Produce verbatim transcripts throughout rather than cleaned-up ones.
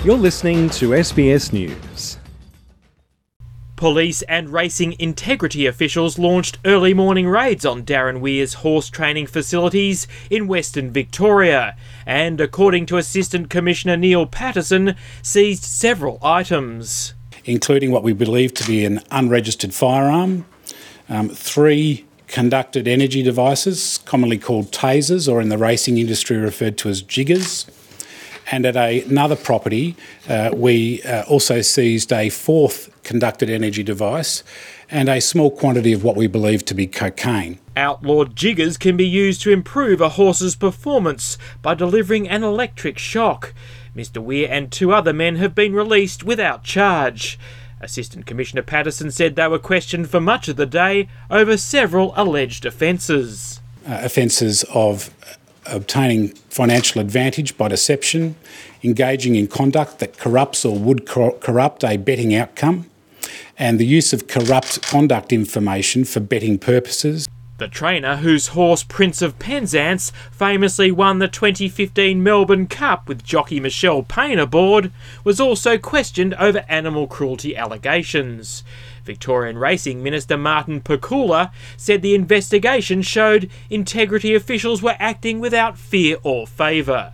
You're listening to S B S News. Police and racing integrity officials launched early morning raids on Darren Weir's horse training facilities in Western Victoria and, according to Assistant Commissioner Neil Patterson, seized several items. Including what we believe to be an unregistered firearm, um, three conducted energy devices, commonly called tasers, or in the racing industry referred to as jiggers. And at a, another property, uh, we uh, also seized a fourth conducted energy device and a small quantity of what we believe to be cocaine. Outlawed jiggers can be used to improve a horse's performance by delivering an electric shock. Mister Weir and two other men have been released without charge. Assistant Commissioner Patterson said they were questioned for much of the day over several alleged offences. Uh, offences of obtaining financial advantage by deception, engaging in conduct that corrupts or would cor- corrupt a betting outcome, and the use of corrupt conduct information for betting purposes. The trainer, whose horse Prince of Penzance famously won the twenty fifteen Melbourne Cup with jockey Michelle Payne aboard, was also questioned over animal cruelty allegations. Victorian Racing Minister Martin Pakula said the investigation showed integrity officials were acting without fear or favour.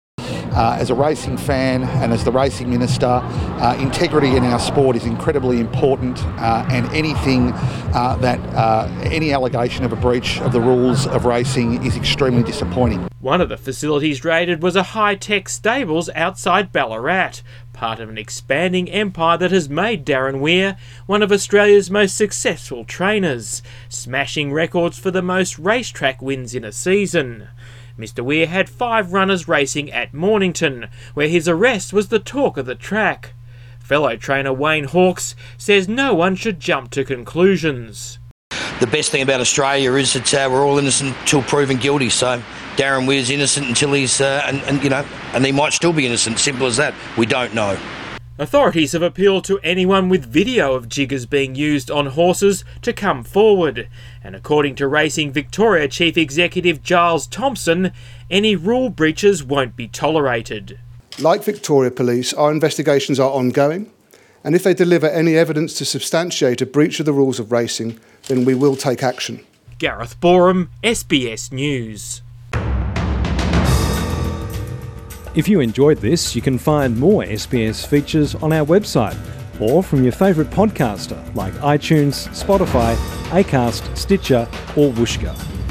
Uh, as a racing fan and as the racing minister, uh, integrity in our sport is incredibly important, uh, and anything uh, that, uh, any allegation of a breach of the rules of racing is extremely disappointing. One of the facilities raided was a high-tech stables outside Ballarat, part of an expanding empire that has made Darren Weir one of Australia's most successful trainers, smashing records for the most racetrack wins in a season. Mister Weir had five runners racing at Mornington, where his arrest was the talk of the track. Fellow trainer Wayne Hawkes says no one should jump to conclusions. The best thing about Australia is that uh, we're all innocent until proven guilty. So Darren Weir's innocent until he's, uh, and, and you know, and he might still be innocent. Simple as that. We don't know. Authorities have appealed to anyone with video of jiggers being used on horses to come forward. And according to Racing Victoria Chief Executive Giles Thompson, any rule breaches won't be tolerated. Like Victoria Police, our investigations are ongoing, and if they deliver any evidence to substantiate a breach of the rules of racing, then we will take action. Gareth Boreham, S B S News. If you enjoyed this, you can find more S B S features on our website or from your favourite podcaster like iTunes, Spotify, Acast, Stitcher or Whooshkaa.